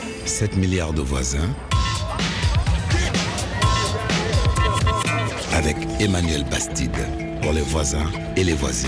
7 milliards de voisins avec Emmanuel Bastide pour les voisins et les voisines.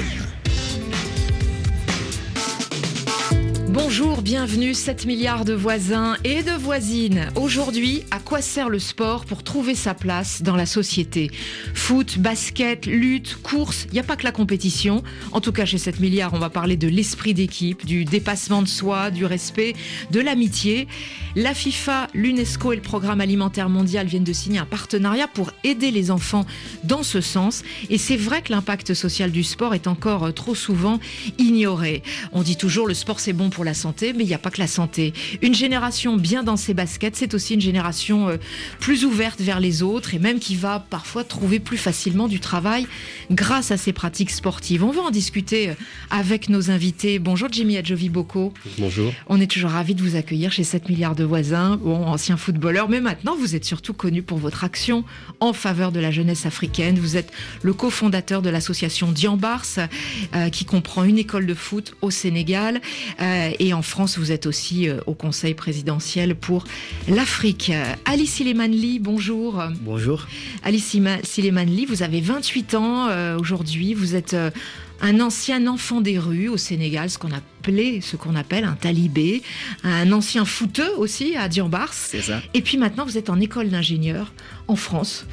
Bonjour, bienvenue, 7 milliards de voisins et de voisines. Aujourd'hui, à quoi sert le sport pour trouver sa place dans la société ? Foot, basket, lutte, course, il n'y a pas que la compétition. En tout cas, chez 7 milliards, on va parler de l'esprit d'équipe, du dépassement de soi, du respect, de l'amitié. La FIFA, l'UNESCO et le Programme alimentaire mondial viennent de signer un partenariat pour aider les enfants dans ce sens. Et c'est vrai que l'impact social du sport est encore trop souvent ignoré. On dit toujours le sport c'est bon pour la santé, mais il n'y a pas que la santé. Une génération bien dans ses baskets, c'est aussi une génération plus ouverte vers les autres et même qui va parfois trouver plus facilement du travail grâce à ces pratiques sportives. On va en discuter avec nos invités. Bonjour Jimmy Adjovi-Boko. Bonjour. On est toujours ravis de vous accueillir chez 7 milliards de voisins, bon, ancien footballeur, mais maintenant vous êtes surtout connu pour votre action en faveur de la jeunesse africaine. Vous êtes le cofondateur de l'association Diambars, qui comprend une école de foot au Sénégal. Et en France, vous êtes aussi au Conseil présidentiel pour l'Afrique. Ali Silemanli, bonjour. Bonjour. Ali Silemanli, vous avez 28 ans aujourd'hui. Vous êtes un ancien enfant des rues au Sénégal, ce qu'on appelle un talibé, un ancien footeux aussi à Diambars. C'est ça. Et puis maintenant, vous êtes en école d'ingénieur en France.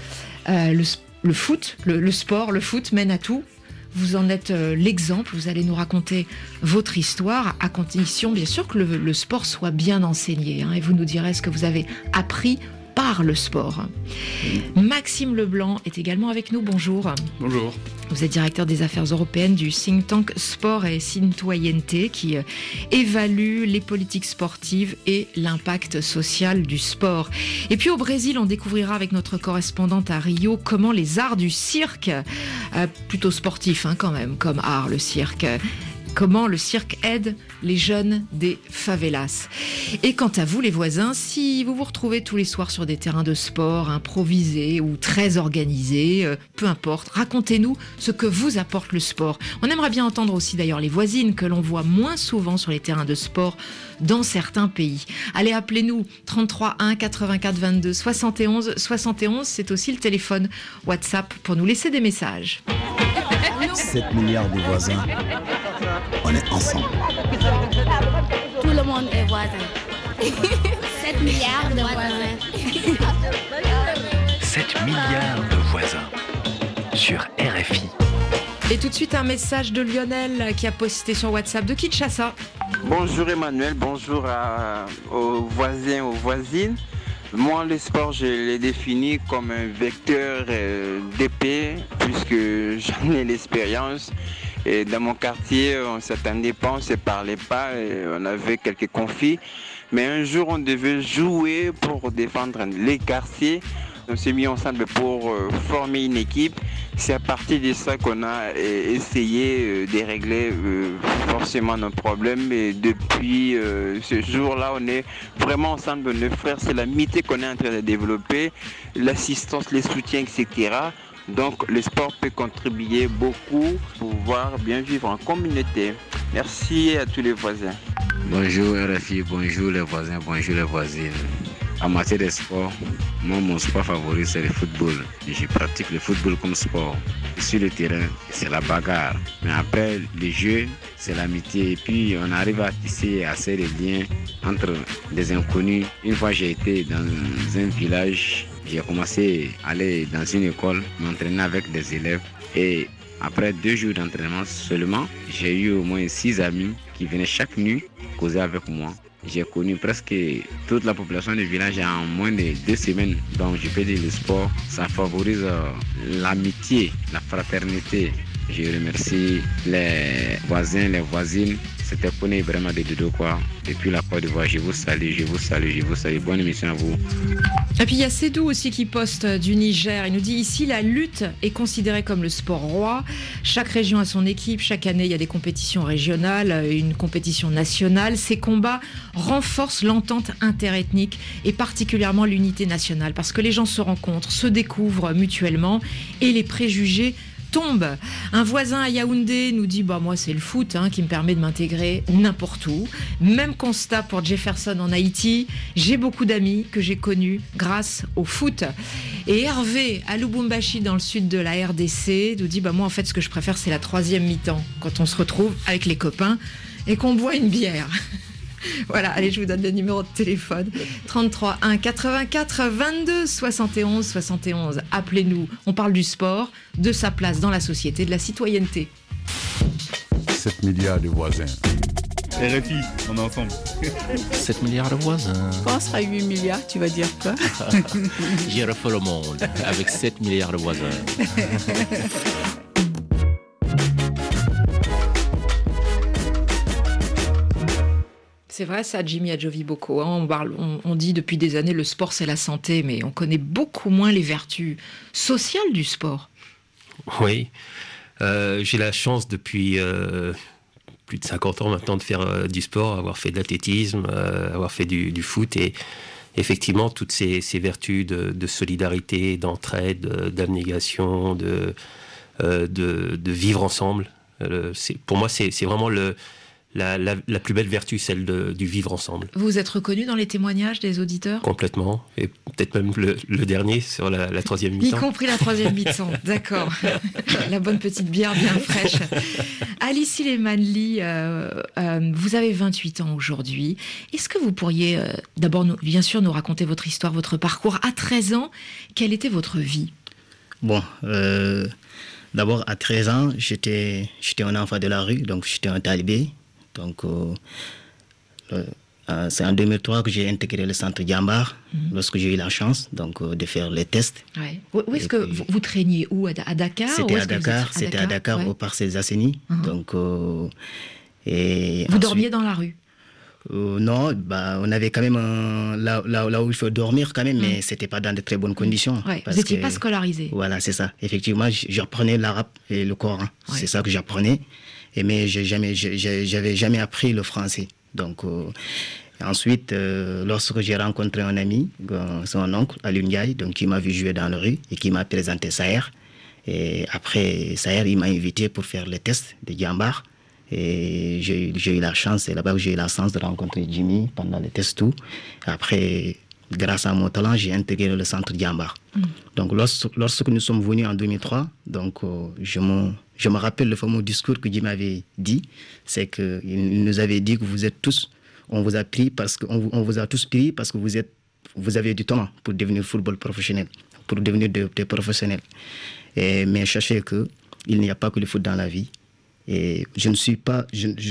Le foot, le sport, le foot mène à tout. Vous en êtes l'exemple, vous allez nous raconter votre histoire, à condition bien sûr que le sport soit bien enseigné. Et vous nous direz ce que vous avez appris par le sport. Maxime Leblanc est également avec nous, bonjour. Bonjour. Vous êtes directeur des affaires européennes du think tank Sport et Citoyenneté qui évalue les politiques sportives et l'impact social du sport. Et puis au Brésil, on découvrira avec notre correspondante à Rio comment les arts du cirque, plutôt sportifs quand même, comme art, le cirque, comment le cirque aide les jeunes des favelas. Et quant à vous, les voisins, si vous vous retrouvez tous les soirs sur des terrains de sport improvisés ou très organisés, peu importe, racontez-nous ce que vous apporte le sport. On aimerait bien entendre aussi d'ailleurs les voisines que l'on voit moins souvent sur les terrains de sport dans certains pays. Allez, appelez-nous 33 1 84 22 71 71, c'est aussi le téléphone WhatsApp pour nous laisser des messages. 7 milliards de voisins, on est ensemble. Tout le monde est voisin. 7 milliards de voisins. 7 milliards de voisins sur RFI. Et tout de suite un message de Lionel qui a posté sur WhatsApp de Kinshasa. Bonjour Emmanuel, bonjour aux voisins, aux voisines. Moi, le sport, je l'ai défini comme un vecteur d'épée, puisque j'en ai l'expérience. Et dans mon quartier, on ne s'attendait pas, on ne se parlait pas, et on avait quelques conflits. Mais un jour, on devait jouer pour défendre les quartiers. On s'est mis ensemble pour former une équipe. C'est à partir de ça qu'on a essayé de régler forcément nos problèmes. Et depuis ce jour-là, on est vraiment ensemble, nos frères. C'est l'amitié qu'on est en train de développer, l'assistance, les soutiens, etc. Donc le sport peut contribuer beaucoup pour pouvoir bien vivre en communauté. Merci à tous les voisins. Bonjour RFI, bonjour les voisins, bonjour les voisines. En matière de sport, moi mon sport favori c'est le football. Je pratique le football comme sport. Sur le terrain, c'est la bagarre. Mais après le jeu, c'est l'amitié. Et puis on arrive à tisser assez de liens entre des inconnus. Une fois j'ai été dans un village, j'ai commencé à aller dans une école, m'entraîner avec des élèves. Et après 2 jours d'entraînement seulement, j'ai eu au moins 6 amis qui venaient chaque nuit causer avec moi. J'ai connu presque toute la population du village en moins de 2 semaines. Donc je peux dire que le sport, ça favorise l'amitié, la fraternité. Je remercie les voisins, les voisines. C'était Kone vraiment de Dodo quoi. Depuis la Côte d'Ivoire, je vous salue, je vous salue, je vous salue. Bonne émission à vous. Et puis il y a Sédou aussi qui poste du Niger. Il nous dit ici la lutte est considérée comme le sport roi. Chaque région a son équipe. Chaque année il y a des compétitions régionales, une compétition nationale. Ces combats renforcent l'entente interethnique et particulièrement l'unité nationale parce que les gens se rencontrent, se découvrent mutuellement et les préjugés tombe. Un voisin à Yaoundé nous dit moi c'est le foot qui me permet de m'intégrer n'importe où. Même constat pour Jefferson en Haïti. J'ai beaucoup d'amis que j'ai connus grâce au foot. Et Hervé à Lubumbashi dans le sud de la RDC nous dit moi en fait ce que je préfère c'est la troisième mi-temps quand on se retrouve avec les copains et qu'on boit une bière. Voilà, allez, je vous donne le numéro de téléphone 33 1 84 22 71 71. Appelez-nous, on parle du sport, de sa place dans la société, de la citoyenneté. 7 milliards de voisins. RFI, on est ensemble. 7 milliards de voisins. Quand on sera 8 milliards, tu vas dire quoi? J'ai refait le monde avec 7 milliards de voisins. C'est vrai ça, Jimmy Adjoviboko. On dit depuis des années le sport c'est la santé, mais on connaît beaucoup moins les vertus sociales du sport. Oui, j'ai la chance depuis plus de 50 ans maintenant de faire du sport, avoir fait de l'athlétisme, avoir fait du foot et effectivement toutes ces vertus de solidarité, d'entraide, d'abnégation, de vivre ensemble. Pour moi c'est vraiment la plus belle vertu, celle du vivre ensemble. Vous êtes reconnu dans les témoignages des auditeurs ? Complètement, et peut-être même le dernier sur la troisième mi-temps. Y compris la troisième mi-temps, d'accord. La bonne petite bière bien fraîche. Ali Silemanli, vous avez 28 ans aujourd'hui. Est-ce que vous pourriez d'abord, bien sûr, nous raconter votre histoire, votre parcours ? À 13 ans, quelle était votre vie ? Bon, d'abord, à 13 ans, j'étais un enfant de la rue, donc j'étais un talibé. Donc, c'est en 2003 que j'ai intégré le centre Diambar, lorsque j'ai eu la chance de faire les tests. Ouais. Où est-ce que vous traîniez où ? À Dakar ? C'était à Dakar, au Parcelles Assainies. Donc, vous dormiez dans la rue ? Non, on avait quand même là où il faut dormir quand même, mais c'était pas dans de très bonnes conditions. Ouais, vous n'étiez pas scolarisé. Voilà, c'est ça. Effectivement, j'apprenais l'arabe et le Coran. Ouais. C'est ça que j'apprenais. Mais j'avais jamais appris le français. Donc ensuite, lorsque j'ai rencontré un ami, son oncle, Alioune Ndiaye, donc qui m'a vu jouer dans la rue et qui m'a présenté Saher. Et après Saher, il m'a invité pour faire les tests de Diambar. Et j'ai eu la chance, c'est là-bas que j'ai eu la chance de rencontrer Jimmy pendant les tests tout. Après, grâce à mon talent, j'ai intégré le centre Diambar. Donc lorsque nous sommes venus en 2003, donc je me rappelle le fameux discours que Jimmy m'avait dit, c'est qu'il nous avait dit que vous êtes tous, on vous a tous pris parce que vous avez du talent pour devenir football professionnel, pour devenir des professionnels. Mais sachez qu'il n'y a pas que le foot dans la vie. Et je ne suis pas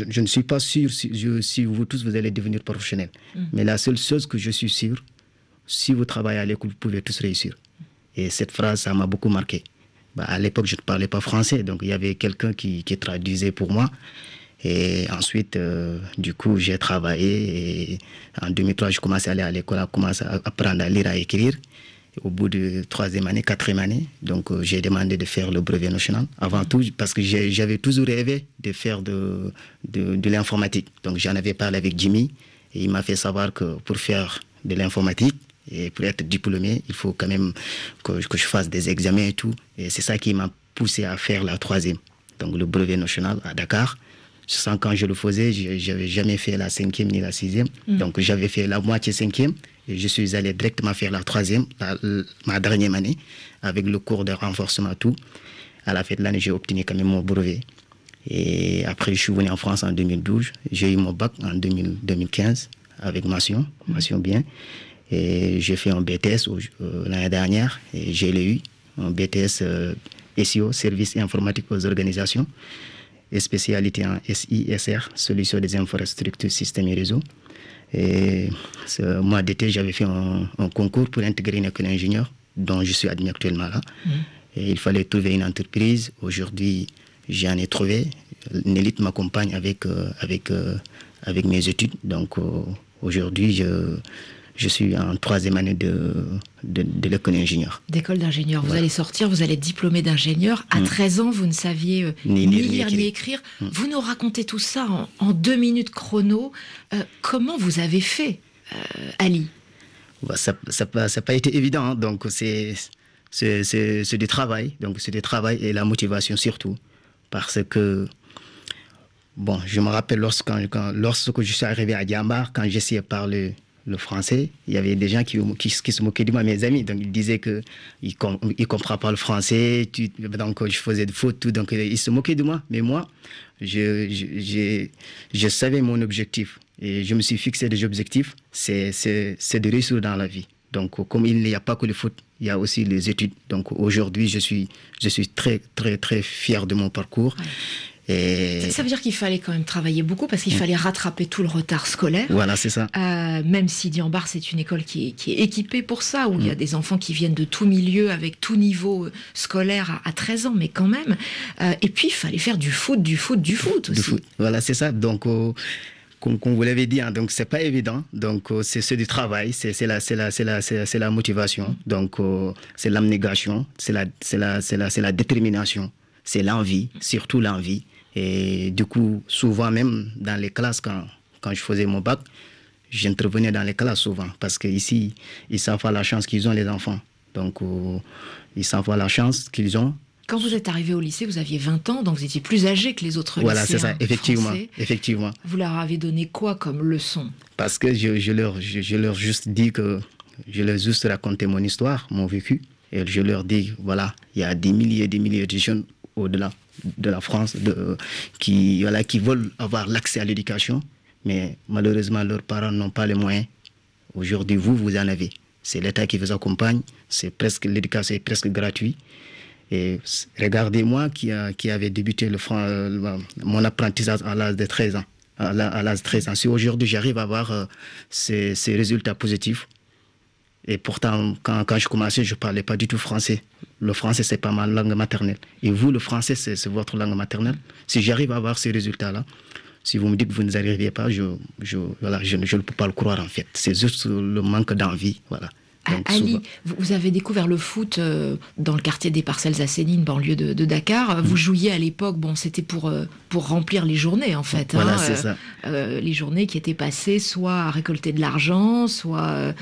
sûr si vous tous vous allez devenir professionnels. Mais la seule chose que je suis sûr, si vous travaillez à l'école, vous pouvez tous réussir. Et cette phrase, ça m'a beaucoup marqué. À l'époque, je ne parlais pas français, donc il y avait quelqu'un qui traduisait pour moi. Et ensuite, du coup, j'ai travaillé. Et en 2003, je commençais à aller à l'école, à commencer à apprendre à lire, à écrire. Au bout de 3e année, 4e année, donc j'ai demandé de faire le brevet national. Avant tout, parce que j'avais toujours rêvé de faire de l'informatique. Donc j'en avais parlé avec Jimmy et il m'a fait savoir que pour faire de l'informatique et pour être diplômé, il faut quand même que je fasse des examens et tout. Et c'est ça qui m'a poussé à faire la 3e, donc le brevet national à Dakar. Sans quand je le faisais, je n'avais jamais fait la 5e ni la 6e. Donc j'avais fait la moitié 5e. Et je suis allé directement faire la 3e, ma dernière année, avec le cours de renforcement tout. À la fin de l'année, j'ai obtenu quand même mon brevet. Et après, je suis venu en France en 2012. J'ai eu mon bac en 2015 avec mention bien. Et j'ai fait un BTS l'année dernière et j'ai eu un BTS SEO, Services informatiques aux organisations, et spécialité en SISR, Solutions des infrastructures, systèmes et réseaux. Et ce mois d'été, j'avais fait un concours pour intégrer une école d'ingénieur dont je suis admis actuellement là. Et il fallait trouver une entreprise. Aujourd'hui, j'en ai trouvé. Nélite m'accompagne avec mes études. Donc aujourd'hui, je suis en 3e année de l'école d'ingénieur. D'école d'ingénieur. Vous allez sortir, vous allez être diplômé d'ingénieur. À 13 ans, vous ne saviez ni lire ni écrire. Vous nous racontez tout ça en 2 minutes chrono. Comment vous avez fait, Ali ? Ça n'a pas été évident. Hein. Donc c'est du travail. Donc, c'est du travail et la motivation surtout. Parce que, bon, je me rappelle lorsque je suis arrivé à Diambar, quand j'essayais de parler le français, il y avait des gens qui se moquaient de moi, mes amis. Donc, ils disaient qu'ils ne comprennent pas le français. Donc, je faisais des fautes, tout. Donc, ils se moquaient de moi. Mais moi, je savais mon objectif. Et je me suis fixé des objectifs. C'est de réussir dans la vie. Donc, comme il n'y a pas que le foot, il y a aussi les études. Donc, aujourd'hui, je suis très, très, très fier de mon parcours. Ouais. Et... Ça veut dire qu'il fallait quand même travailler beaucoup parce qu'il fallait rattraper tout le retard scolaire. Voilà, c'est ça. Même si Diambar, c'est une école qui est équipée pour ça, où il y a des enfants qui viennent de tout milieu, avec tout niveau scolaire à 13 ans, mais quand même. Et puis, il fallait faire du foot aussi. Du foot. Voilà, c'est ça. Donc, comme vous l'avez dit, hein, donc c'est pas évident. Donc, c'est du travail, c'est la motivation. Donc, c'est l'abnégation, c'est la détermination, c'est l'envie, surtout l'envie. Et du coup, souvent même dans les classes, quand je faisais mon bac, j'intervenais dans les classes souvent. Parce qu'ici, ils savent pas la chance qu'ils ont, les enfants. Donc, ils savent pas la chance qu'ils ont. Quand vous êtes arrivé au lycée, vous aviez 20 ans, donc vous étiez plus âgé que les autres voilà, lycéens. Voilà, c'est ça, effectivement. Vous leur avez donné quoi comme leçon? Parce que je leur juste dit que je leur juste raconté mon histoire, mon vécu. Et je leur dis, voilà, il y a des milliers de jeunes au-delà de la France qui veulent avoir l'accès à l'éducation, mais malheureusement, leurs parents n'ont pas les moyens. Aujourd'hui, vous en avez. C'est l'État qui vous accompagne. L'éducation est presque gratuite. Et regardez-moi qui avait débuté mon apprentissage à l'âge de 13 ans. À l'âge de 13 ans. Si aujourd'hui j'arrive à avoir ces résultats positifs, et pourtant quand je commençais, je ne parlais pas du tout français. Le français, ce n'est pas ma langue maternelle. Et vous, le français, c'est votre langue maternelle. Si j'arrive à avoir ces résultats-là, si vous me dites que vous n'y arrivez pas, je ne peux pas le croire en fait. C'est juste le manque d'envie, voilà. Donc, Ali, vous avez découvert le foot dans le quartier des Parcelles Assénines, banlieue de Dakar. Vous jouiez à l'époque, c'était pour remplir les journées en fait. Voilà, c'est ça. Les journées qui étaient passées soit à récolter de l'argent, soit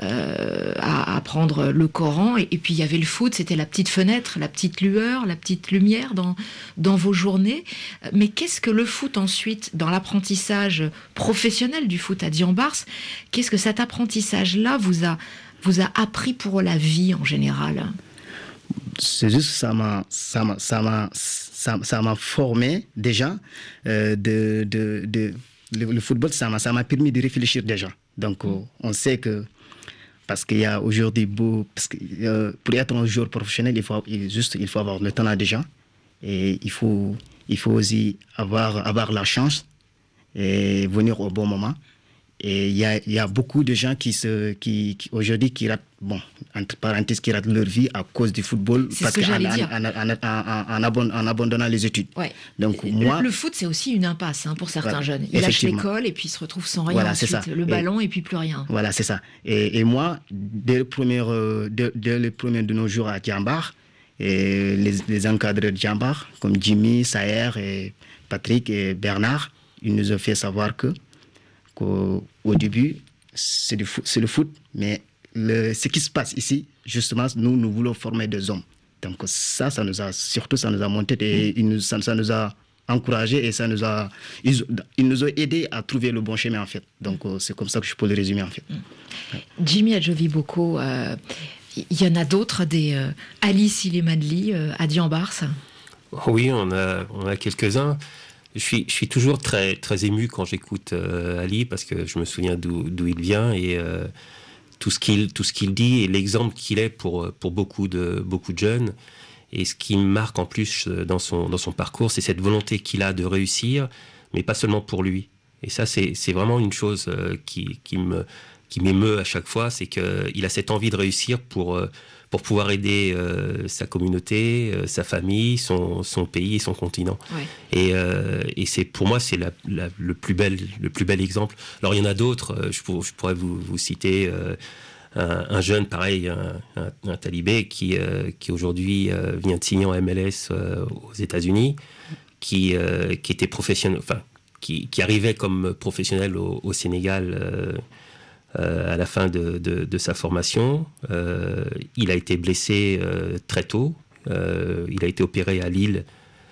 à apprendre le Coran. Et puis il y avait le foot, c'était la petite fenêtre, la petite lueur, la petite lumière dans vos journées. Mais qu'est-ce que le foot ensuite, dans l'apprentissage professionnel du foot à Diambars, qu'est-ce que cet apprentissage-là vous a appris pour la vie en général? C'est juste ça m'a formé déjà. Le football, ça m'a permis de réfléchir déjà. Donc, on sait que parce qu'il y a aujourd'hui pour être un joueur professionnel, il faut avoir le talent déjà, et il faut aussi avoir la chance et venir au bon moment. Et il y a beaucoup de gens qui aujourd'hui qui ratent, entre parenthèses, qui ratent leur vie à cause du football, parce en abandonnant les études. Ouais. Donc le foot, c'est aussi une impasse pour certains jeunes. Ils lâchent l'école et puis ils se retrouvent sans rien ensuite. Le ballon et puis plus rien. Voilà, c'est ça. Et moi, dès le premier de nos jours à Diambar, et les encadreurs de Diambar, comme Jimmy, Saher, et Patrick et Bernard, ils nous ont fait savoir qu'au début, c'est le foot, mais ce qui se passe ici, justement, nous voulons former des hommes. Donc ça nous a monté et ça nous a encouragés et ils nous ont aidés à trouver le bon chemin en fait. Donc c'est comme ça que je peux le résumer en fait. Jimmy Adjovi-Boko, il y en a d'autres, des Ali Silemanli à Diambars? Oui, on a quelques-uns. Je suis toujours très, très ému quand j'écoute Ali, parce que je me souviens d'où il vient et tout ce qu'il dit et l'exemple qu'il est pour beaucoup de jeunes. Et ce qui me marque en plus dans son parcours, c'est cette volonté qu'il a de réussir, mais pas seulement pour lui. Et ça, c'est vraiment une chose qui m'émeut à chaque fois, c'est qu'il a cette envie de réussir pour pouvoir aider sa communauté, sa famille, son pays et son continent. Ouais. Et pour moi, c'est le plus bel exemple. Alors, il y en a d'autres. Je pourrais vous citer un jeune, pareil, un talibé qui aujourd'hui vient de signer en MLS aux États-Unis, qui était professionnel, enfin, qui arrivait comme professionnel au Sénégal à à la fin de sa formation. Il a été blessé très tôt. Il a été opéré à Lille.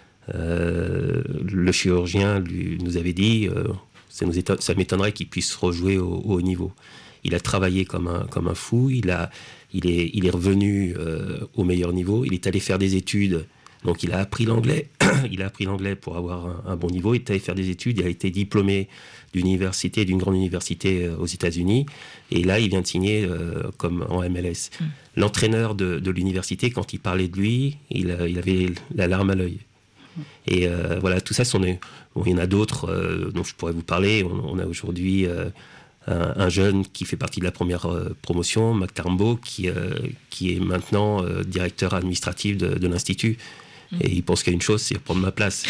Le chirurgien nous avait dit ça m'étonnerait qu'il puisse rejouer au haut niveau. Il a travaillé comme un fou. Il est revenu au meilleur niveau. Il est allé faire des études. Donc il a appris l'anglais. Il a appris l'anglais pour avoir un bon niveau. Il est allé faire des études. Il a été diplômé d'une grande université aux États-Unis. Et là, il vient de signer comme en MLS. L'entraîneur de l'université, quand il parlait de lui, il avait la larme à l'œil. Et voilà, tout ça, il y en a d'autres dont je pourrais vous parler. On a aujourd'hui un jeune qui fait partie de la première promotion, Mac Tarmbo, qui est maintenant directeur administratif de l'Institut. Et il pense qu'il y a une chose, c'est prendre ma place.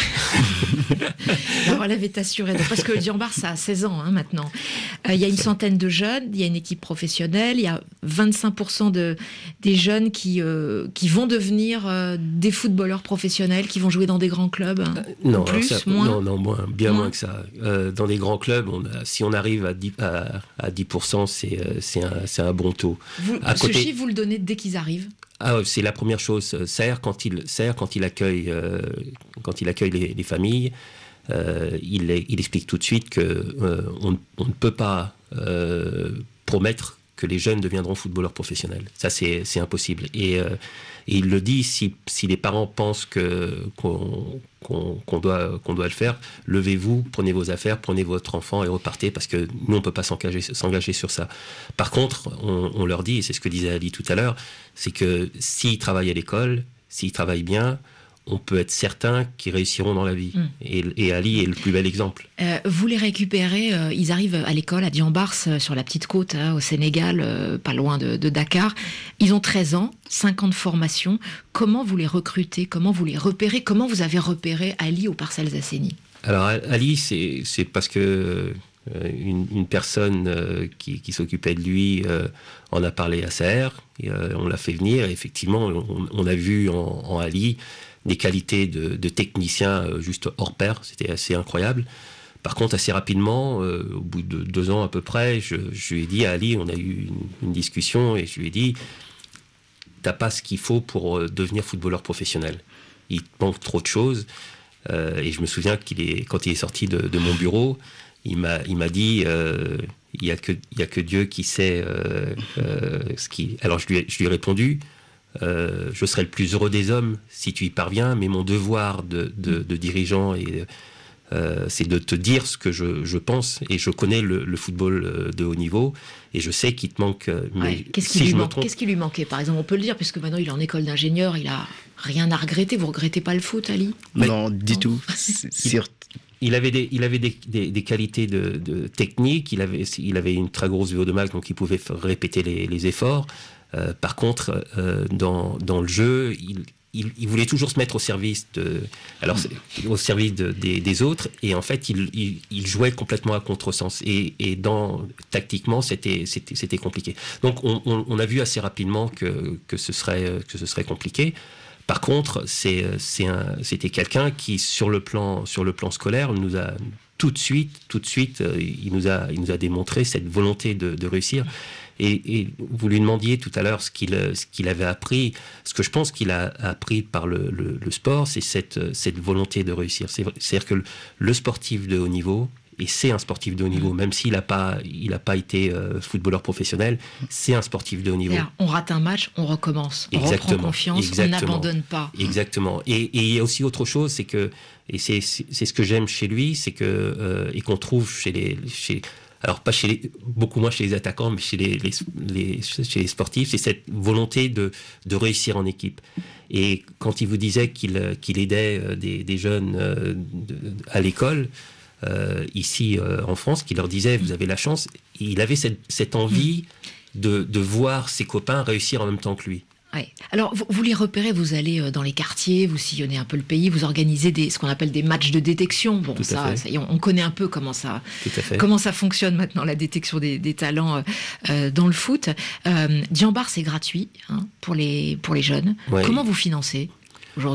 La relève est assurée. Parce que Dian-Bars, ça a 16 ans maintenant. Il y a une centaine de jeunes, il y a une équipe professionnelle, il y a 25% des jeunes qui vont devenir des footballeurs professionnels, qui vont jouer dans des grands clubs. Non, moins. Non, moins que ça. Dans des grands clubs, si on arrive à 10%, c'est un bon taux. Ce chiffre, vous le donnez dès qu'ils arrivent? C'est la première chose. Serre, quand il accueille les familles, il explique tout de suite qu'on ne peut pas promettre que les jeunes deviendront footballeurs professionnels. Ça, c'est impossible. Et il le dit, si les parents pensent qu'on doit le faire, levez-vous, prenez vos affaires, prenez votre enfant et repartez, parce que nous, on ne peut pas s'engager sur ça. Par contre, on leur dit, et c'est ce que disait Ali tout à l'heure, c'est que s'ils travaillent à l'école, s'ils travaillent bien, on peut être certain qu'ils réussiront dans la vie. Et Ali est le plus bel exemple. Vous les récupérez, ils arrivent à l'école à Dian-Bars, sur la petite côte, au Sénégal, pas loin de Dakar. Ils ont 13 ans, 5 ans de formation. Comment vous les recrutez? Comment vous les repérez? Comment vous avez repéré Ali aux Parcelles Assainies? Alors Ali, c'est parce que une personne qui s'occupait de lui en a parlé à Serre. On l'a fait venir. Et effectivement, on a vu en Ali des qualités de technicien juste hors pair. C'était assez incroyable. Par contre, assez rapidement, au bout de 2 ans à peu près, je lui ai dit à Ali, on a eu une discussion, et je lui ai dit, t'as pas ce qu'il faut pour devenir footballeur professionnel. Il te manque trop de choses. Et je me souviens quand il est sorti de mon bureau, il m'a dit, il y a que Dieu qui sait ce qui. Alors je lui ai répondu, je serai le plus heureux des hommes si tu y parviens, mais mon devoir de dirigeant c'est de te dire ce que je pense, et je connais le football de haut niveau, et je sais qu'il te manque. Mais qu'est-ce qui lui manquait, par exemple? On peut le dire, puisque maintenant il est en école d'ingénieur, il a rien à regretter. Vous regrettez pas le foot, Ali? Non, du tout. Il avait des qualités de technique. Il avait une très grosse VO2 max, donc il pouvait répéter les efforts. Par contre, dans le jeu, il voulait toujours se mettre au service des autres, et en fait il jouait complètement à contresens, et tactiquement c'était compliqué. Donc on a vu assez rapidement que ce serait compliqué. Par contre, c'était quelqu'un qui, sur le plan scolaire, nous a tout de suite, il nous a démontré cette volonté de réussir. Et vous lui demandiez tout à l'heure ce qu'il avait appris. Ce que je pense qu'il a appris par le sport, c'est cette volonté de réussir. C'est-à-dire que le sportif de haut niveau, et c'est un sportif de haut niveau, même s'il n'a pas été footballeur professionnel, c'est un sportif de haut niveau. On rate un match, on recommence, on reprend confiance, on n'abandonne pas. Exactement. Et il y a aussi autre chose, c'est que, et c'est ce que j'aime chez lui, c'est que, et qu'on trouve alors pas beaucoup moins chez les attaquants, mais chez les sportifs, c'est cette volonté de réussir en équipe. Et quand il vous disait qu'il aidait des jeunes à l'école, ici en France, qui leur disait, vous avez la chance, il avait cette envie de voir ses copains réussir en même temps que lui. Ouais. Alors, vous les repérez, vous allez dans les quartiers, vous sillonnez un peu le pays, vous organisez ce qu'on appelle des matchs de détection. Bon, ça y est, on connaît un peu comment ça fonctionne maintenant, la détection des talents dans le foot. Dian-Bars, c'est gratuit pour les jeunes. Ouais. Comment vous financez aujourd'hui?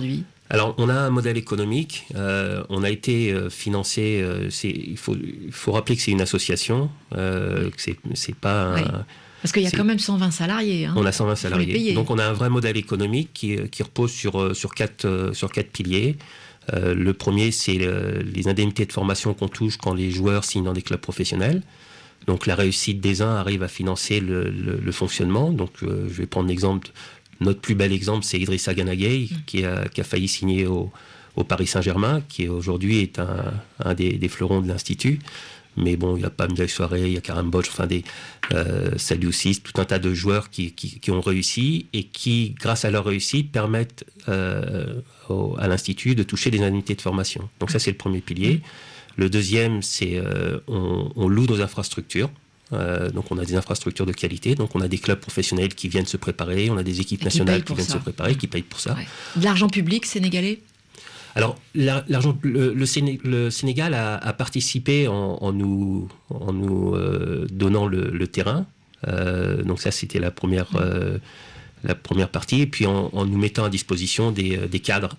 Alors, on a un modèle économique. On a été financé. Il faut rappeler que c'est une association. Que c'est pas. Parce qu'il y a quand même 120 salariés. Hein. On a 120 salariés. Donc, on a un vrai modèle économique qui repose sur quatre piliers. Le premier, c'est les indemnités de formation qu'on touche quand les joueurs signent dans des clubs professionnels. Donc, la réussite des uns arrive à financer le fonctionnement. Donc, je vais prendre l'exemple. Notre plus bel exemple, c'est Idrissa Gana Gueye, qui a failli signer au Paris Saint-Germain, qui aujourd'hui est un des fleurons de l'Institut. Mais bon, il y a Pam Soirée, il y a Karim Bodj, Saliou Ciss, tout un tas de joueurs qui ont réussi et qui, grâce à leur réussite, permettent à l'Institut de toucher des indemnités de formation. Donc ça, c'est le premier pilier. Le deuxième, c'est on loue nos infrastructures. Donc on a des infrastructures de qualité, donc on a des clubs professionnels qui viennent se préparer, on a des équipes nationales qui viennent se préparer, qui payent pour ça. Ouais. De l'argent public sénégalais ? Alors le Sénégal a participé en nous donnant le terrain, donc ça c'était la première partie, et puis en nous mettant à disposition des cadres.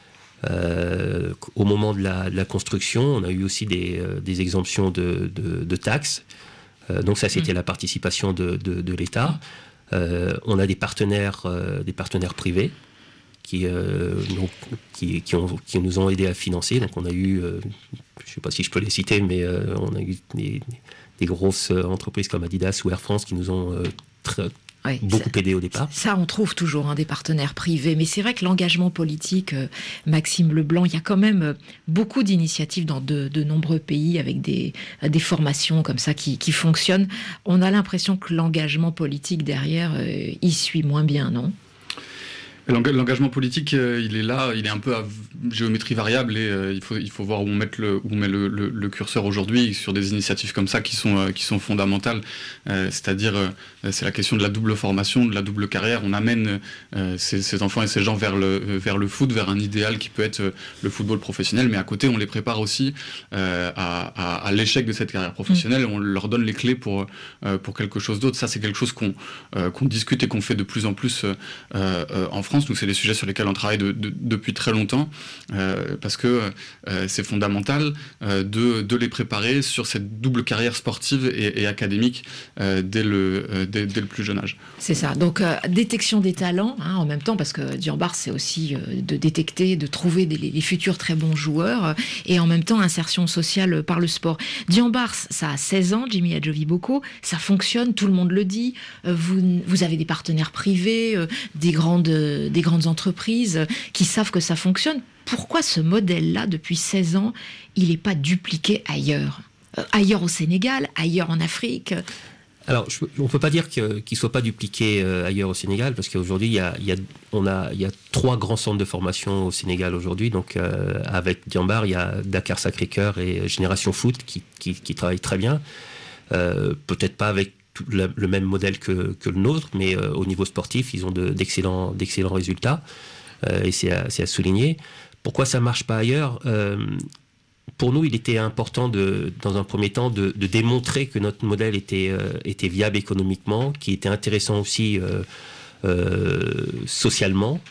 Au moment de la construction, on a eu aussi des exemptions de taxes. Donc ça, c'était la participation de l'État. On a des partenaires privés qui nous ont aidés à financer. Donc on a eu, je ne sais pas si je peux les citer, mais on a eu des grosses entreprises comme Adidas ou Air France qui nous ont beaucoup aidé au départ. Ça, on trouve toujours des partenaires privés. Mais c'est vrai que l'engagement politique, Maxime Leblanc, il y a quand même beaucoup d'initiatives dans de nombreux pays avec des formations comme ça qui fonctionnent. On a l'impression que l'engagement politique derrière, il suit moins bien, non ? L'engagement politique, il est là, il est un peu à géométrie variable et il faut voir où on met le curseur aujourd'hui sur des initiatives comme ça qui sont fondamentales. C'est-à-dire, c'est la question de la double formation, de la double carrière. On amène ces enfants et ces gens vers le foot, vers un idéal qui peut être le football professionnel, mais à côté, on les prépare aussi à l'échec de cette carrière professionnelle. On leur donne les clés pour quelque chose d'autre. Ça, c'est quelque chose qu'on discute et qu'on fait de plus en plus en France. Nous, c'est des sujets sur lesquels on travaille depuis très longtemps, parce que c'est fondamental de les préparer sur cette double carrière sportive et académique dès le plus jeune âge. C'est ça, donc détection des talents, en même temps, parce que Diambars, c'est aussi de détecter, de trouver les futurs très bons joueurs, et en même temps insertion sociale par le sport. Diambars, ça a 16 ans, Jimmy Adjovi-Boko, ça fonctionne, tout le monde le dit, vous avez des partenaires privés, des grandes entreprises qui savent que ça fonctionne. Pourquoi ce modèle-là, depuis 16 ans, il n'est pas dupliqué ailleurs ? Ailleurs au Sénégal, ailleurs en Afrique ? Alors, on ne peut pas dire qu'il ne soit pas dupliqué ailleurs au Sénégal, parce qu'aujourd'hui, il y a 3 grands centres de formation au Sénégal aujourd'hui. Donc, avec Diambars, il y a Dakar Sacré-Cœur et Génération Foot qui travaillent très bien. Peut-être pas avec le même modèle que le nôtre, mais au niveau sportif, ils ont d'excellents résultats, et c'est à souligner. Pourquoi ça ne marche pas ailleurs ? Pour nous, il était important, dans un premier temps, de démontrer que notre modèle était viable économiquement, qui était intéressant aussi socialement,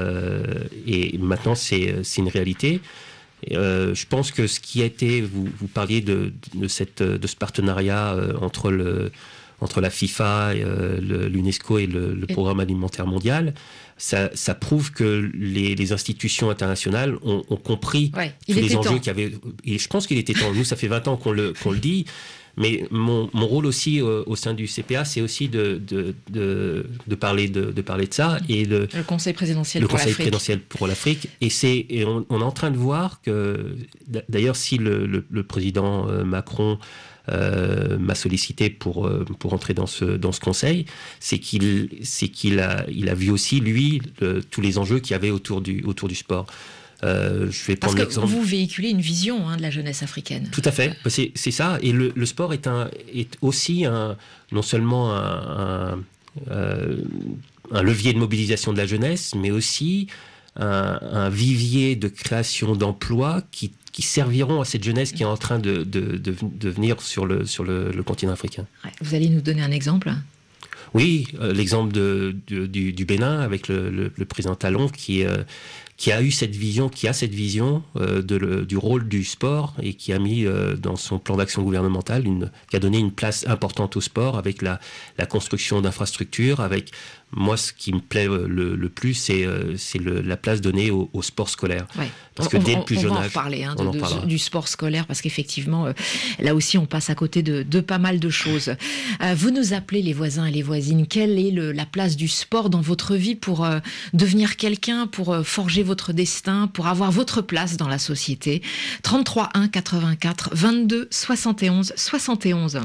et maintenant c'est une réalité. Je pense que ce qui a été, vous parliez de ce partenariat entre la FIFA, l'UNESCO et le Programme alimentaire mondial, ça prouve que les institutions internationales ont compris tous les enjeux qu'il y avait. Et je pense qu'il était temps. Nous, ça fait 20 ans qu'on le dit. Mais mon rôle aussi au sein du CPA, c'est aussi de parler de ça. Et le Conseil présidentiel pour l'Afrique. Et on est en train de voir que, d'ailleurs, si le président Macron m'a sollicité pour entrer dans ce conseil, c'est qu'il a vu aussi, lui, tous les enjeux qu'il y avait autour du sport. Je vais prendre l'exemple. Parce que vous véhiculez une vision de la jeunesse africaine. Tout à fait, c'est ça. Et le sport est aussi non seulement un levier de mobilisation de la jeunesse, mais aussi un vivier de création d'emplois qui serviront à cette jeunesse qui est en train de venir sur le continent africain. Ouais. Vous allez nous donner un exemple ? Oui, l'exemple du Bénin avec le président Talon qui qui a cette vision du rôle du sport et qui a mis dans son plan d'action gouvernemental, qui a donné une place importante au sport avec la construction d'infrastructures, avec moi ce qui me plaît le plus c'est la place donnée au sport scolaire. Ouais. Parce que dès le plus jeune âge, on va en parler du sport scolaire parce qu'effectivement là aussi on passe à côté de pas mal de choses. Vous nous appelez les voisins et les voisines, quelle est la place du sport dans votre vie pour devenir quelqu'un, pour forger votre destin, pour avoir votre place dans la société? 33 1 84 22 71 71.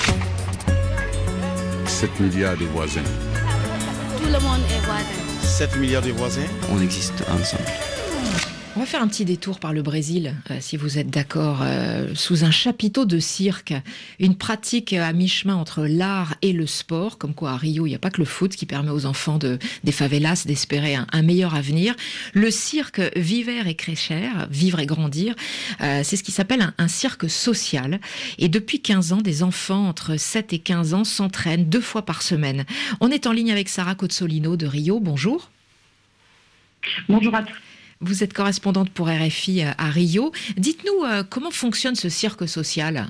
7 milliards de voisins. Tout le monde est voisin. 7 milliards de voisins, on existe ensemble. On va faire un petit détour par le Brésil, si vous êtes d'accord, sous un chapiteau de cirque, une pratique à mi-chemin entre l'art et le sport, comme quoi à Rio, il n'y a pas que le foot qui permet aux enfants des favelas d'espérer un meilleur avenir. Le cirque Viver et Crescer, vivre et grandir, c'est ce qui s'appelle un cirque social. Et depuis 15 ans, des enfants entre 7 et 15 ans s'entraînent 2 fois par semaine. On est en ligne avec Sarah Cozzolino de Rio. Bonjour. Bonjour à tous. Vous êtes correspondante pour RFI à Rio. Dites-nous comment fonctionne ce cirque social.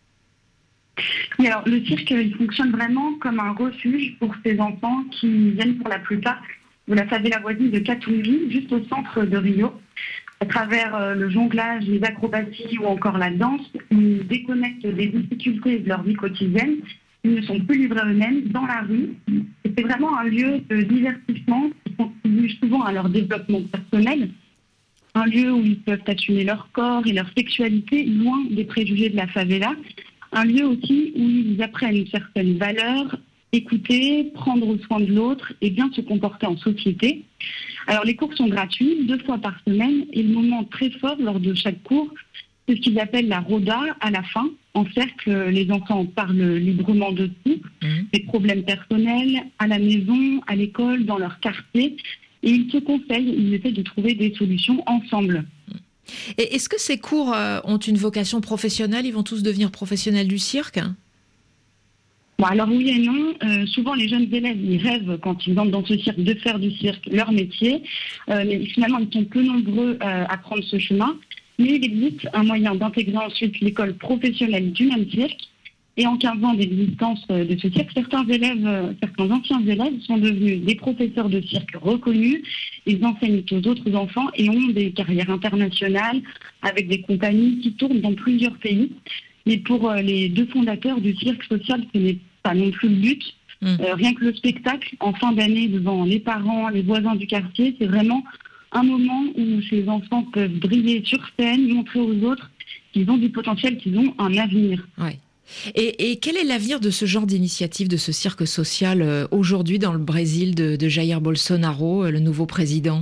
Oui, alors, le cirque, il fonctionne vraiment comme un refuge pour ces enfants qui viennent pour la plupart de la favela voisine de Catumbi, juste au centre de Rio. À travers le jonglage, les acrobaties ou encore la danse, ils déconnectent des difficultés de leur vie quotidienne. Ils ne sont plus livrés eux-mêmes dans la rue. Et c'est vraiment un lieu de divertissement qui contribue souvent à leur développement personnel. Un lieu où ils peuvent assumer leur corps et leur sexualité loin des préjugés de la favela. Un lieu aussi où ils apprennent certaines valeurs, écouter, prendre soin de l'autre et bien se comporter en société. Alors les cours sont gratuits, 2 fois par semaine, et le moment très fort lors de chaque cours, c'est ce qu'ils appellent la roda à la fin. En cercle, les enfants parlent librement de tout, des problèmes personnels, à la maison, à l'école, dans leur quartier. Et ils se conseillent, ils essaient de trouver des solutions ensemble. Et est-ce que ces cours ont une vocation professionnelle? Ils vont tous devenir professionnels du cirque? Bon, alors oui et non. Souvent, les jeunes élèves, ils rêvent, quand ils entrent dans ce cirque, de faire du cirque leur métier. Mais finalement, ils sont peu nombreux à prendre ce chemin. Mais il existe un moyen d'intégrer ensuite l'école professionnelle du même cirque. Et en 15 ans d'existence de ce cirque, certains anciens élèves sont devenus des professeurs de cirque reconnus. Ils enseignent aux autres enfants et ont des carrières internationales avec des compagnies qui tournent dans plusieurs pays. Mais pour les 2 fondateurs du cirque social, ce n'est pas non plus le but. Rien que le spectacle, en fin d'année, devant les parents, les voisins du quartier, c'est vraiment un moment où ces enfants peuvent briller sur scène, montrer aux autres qu'ils ont du potentiel, qu'ils ont un avenir. Ouais. Et quel est l'avenir de ce genre d'initiative, de ce cirque social aujourd'hui dans le Brésil de Jair Bolsonaro, le nouveau président?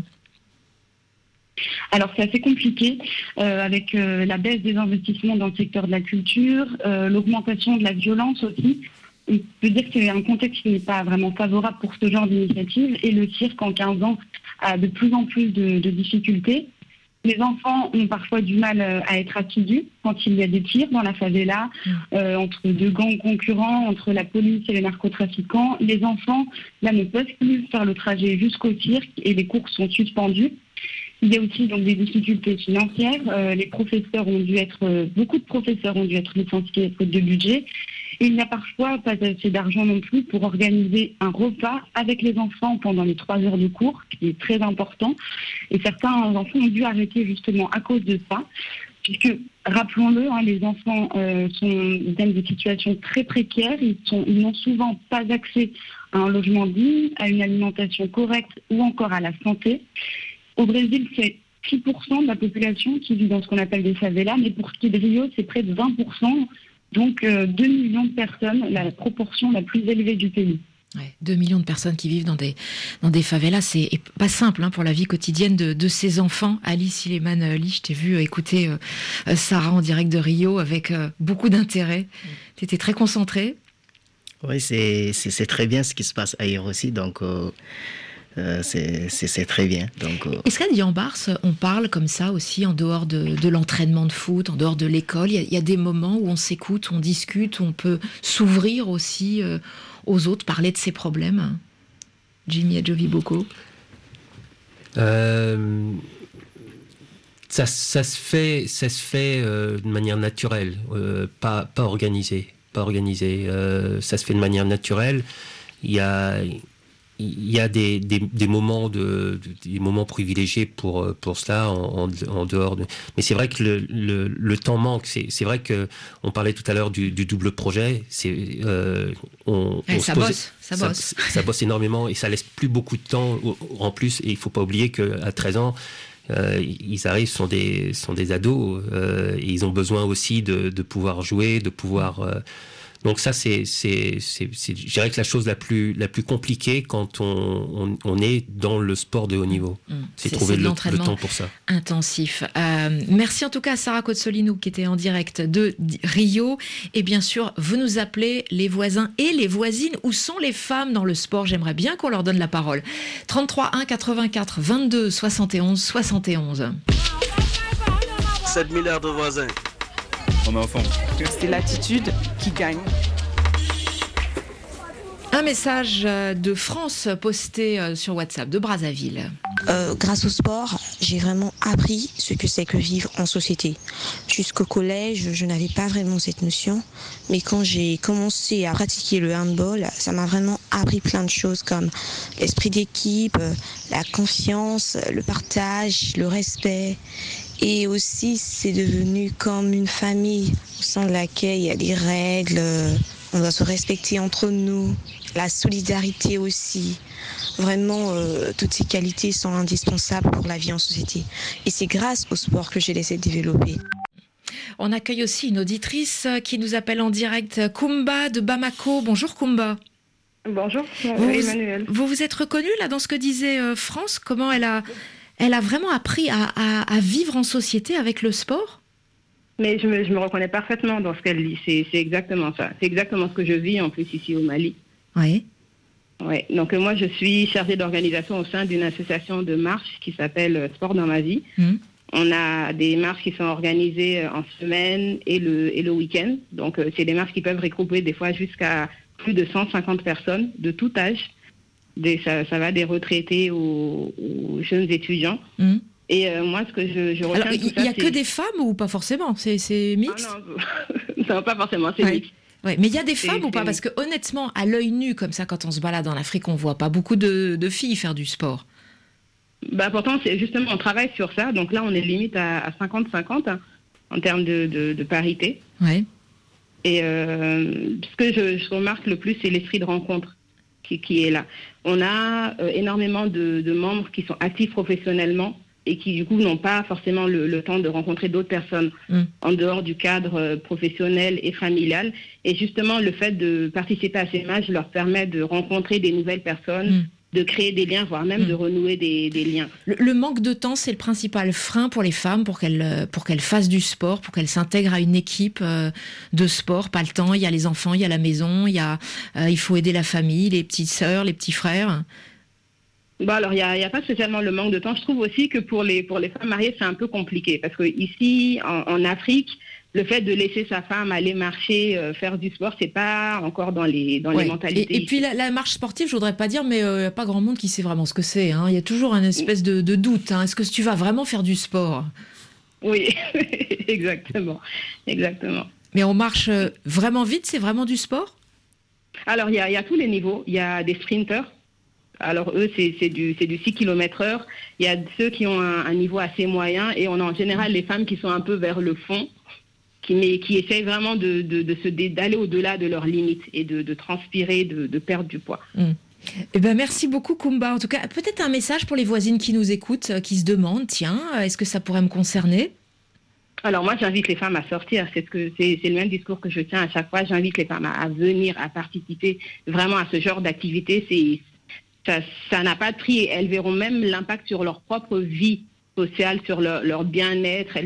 Alors c'est assez compliqué avec la baisse des investissements dans le secteur de la culture, l'augmentation de la violence aussi. On peut dire que c'est un contexte qui n'est pas vraiment favorable pour ce genre d'initiative et le cirque en 15 ans a de plus en plus de difficultés. Les enfants ont parfois du mal à être assidus quand il y a des tirs dans la favela, entre 2 gangs concurrents, entre la police et les narcotrafiquants. Les enfants, là, ne peuvent plus faire le trajet jusqu'au cirque et les cours sont suspendus. Il y a aussi donc des difficultés financières. Beaucoup de professeurs ont dû être licenciés faute de budget. Et il n'y a parfois pas assez d'argent non plus pour organiser un repas avec les enfants pendant les 3 heures de cours, ce qui est très important. Et certains enfants ont dû arrêter justement à cause de ça. Puisque, rappelons-le, les enfants viennent de situations très précaires. Ils n'ont souvent pas accès à un logement digne, à une alimentation correcte ou encore à la santé. Au Brésil, c'est 6% de la population qui vit dans ce qu'on appelle des favelas, mais pour ce qui est de Rio, c'est près de 20%. Donc 2 millions de personnes, la proportion la plus élevée du pays. Ouais, 2 millions de personnes qui vivent dans des favelas, c'est pas simple pour la vie quotidienne de ces enfants. Alice Ileman-Lee, je t'ai vu écouter Sarah en direct de Rio avec beaucoup d'intérêt. Tu étais très concentrée. Oui, c'est très bien ce qui se passe ailleurs aussi, donc c'est très bien. Est-ce qu'à Diambars, on parle comme ça aussi en dehors de l'entraînement de foot, en dehors de l'école? Il y a des moments où on s'écoute, on discute, on peut s'ouvrir aussi aux autres, parler de ses problèmes. Jimmy Adjoviboko. Ça se fait de manière naturelle, pas organisée. Ça se fait de manière naturelle. Il y a des moments des moments privilégiés pour cela en dehors de. Mais c'est vrai que le temps manque. C'est vrai que on parlait tout à l'heure du double projet. Ça bosse énormément et ça laisse plus beaucoup de temps en plus. Et il faut pas oublier qu'à 13 ans. Ils arrivent, sont des ados, et ils ont besoin aussi de pouvoir jouer, de pouvoir. Donc ça, je dirais que la chose la plus compliquée quand on est dans le sport de haut niveau, c'est trouver le temps pour ça. Intensif. Merci en tout cas à Sarah Cozzolino qui était en direct de Rio. Et bien sûr, vous nous appelez les voisins et les voisines. Où sont les femmes dans le sport? J'aimerais bien qu'on leur donne la parole. 33 1 84 22 71 71. 7 milliards de voisins. On est enfant. C'est l'attitude qui gagne. Un message de France posté sur WhatsApp de Brazzaville. Grâce au sport, j'ai vraiment appris ce que c'est que vivre en société. Jusqu'au collège, je n'avais pas vraiment cette notion, mais quand j'ai commencé à pratiquer le handball, ça m'a vraiment appris plein de choses comme l'esprit d'équipe, la confiance, le partage, le respect. Et aussi, c'est devenu comme une famille au sein de laquelle il y a des règles, on doit se respecter entre nous, la solidarité aussi. Vraiment, toutes ces qualités sont indispensables pour la vie en société. Et c'est grâce au sport que j'ai laissé développer. On accueille aussi une auditrice qui nous appelle en direct, Kumba de Bamako. Bonjour Kumba. Bonjour, Emmanuel. Vous vous êtes reconnue là dans ce que disait France? Comment elle a vraiment appris à vivre en société avec le sport? Mais je me reconnais parfaitement dans ce qu'elle dit. C'est exactement ça. C'est exactement ce que je vis en plus ici au Mali. Oui. Ouais. Donc moi, je suis chargée d'organisation au sein d'une association de marche qui s'appelle Sport dans ma vie. On a des marches qui sont organisées en semaine et le week-end. Donc c'est des marches qui peuvent regrouper des fois jusqu'à plus de 150 personnes de tout âge. Ça va des retraités aux jeunes étudiants. Et moi, ce que je retiens... Alors, il n'y a que des femmes ou pas forcément? C'est mixte? Non, pas forcément, c'est mixte. Ouais, mais il y a des femmes ou pas? Parce que honnêtement, à l'œil nu, comme ça, quand on se balade en Afrique, on ne voit pas beaucoup de filles faire du sport. Pourtant, justement, on travaille sur ça. Donc là, on est limite à 50-50 en termes de parité. Ouais. Et ce que je remarque le plus, c'est l'esprit de rencontre qui est là. On a énormément de membres qui sont actifs professionnellement et qui, du coup, n'ont pas forcément le temps de rencontrer d'autres personnes en dehors du cadre professionnel et familial. Et justement, le fait de participer à ces matchs leur permet de rencontrer des nouvelles personnes, de créer des liens, voire même de renouer des liens. Le manque de temps, c'est le principal frein pour les femmes, pour qu'elles fassent du sport, pour qu'elles s'intègrent à une équipe de sport. Pas le temps, il y a les enfants, il y a la maison, il faut aider la famille, les petites sœurs, les petits frères. Alors, il n'y a pas spécialement le manque de temps. Je trouve aussi que pour les femmes mariées, c'est un peu compliqué. Parce que ici, en Afrique, le fait de laisser sa femme aller marcher, faire du sport, c'est pas encore dans les mentalités. Et puis la marche sportive, je voudrais pas dire, mais il n'y a pas grand monde qui sait vraiment ce que c'est. Il y a toujours une espèce de doute. Est-ce que tu vas vraiment faire du sport? Oui, exactement. Mais on marche vraiment vite, c'est vraiment du sport? Alors, il y a tous les niveaux. Il y a des sprinters. Alors, eux, c'est du 6 km/h. Il y a ceux qui ont un niveau assez moyen. Et on a en général les femmes qui sont un peu vers le fond, qui essayent vraiment d'aller au-delà de leurs limites et de transpirer, de perdre du poids. Eh ben, merci beaucoup, Kumba. En tout cas, peut-être un message pour les voisines qui nous écoutent, qui se demandent, tiens, est-ce que ça pourrait me concerner? Alors moi, j'invite les femmes à sortir. C'est le même discours que je tiens à chaque fois. J'invite les femmes à venir, à participer vraiment à ce genre d'activité. Ça n'a pas de prix. Elles verront même l'impact sur leur propre vie sociale, sur leur bien-être.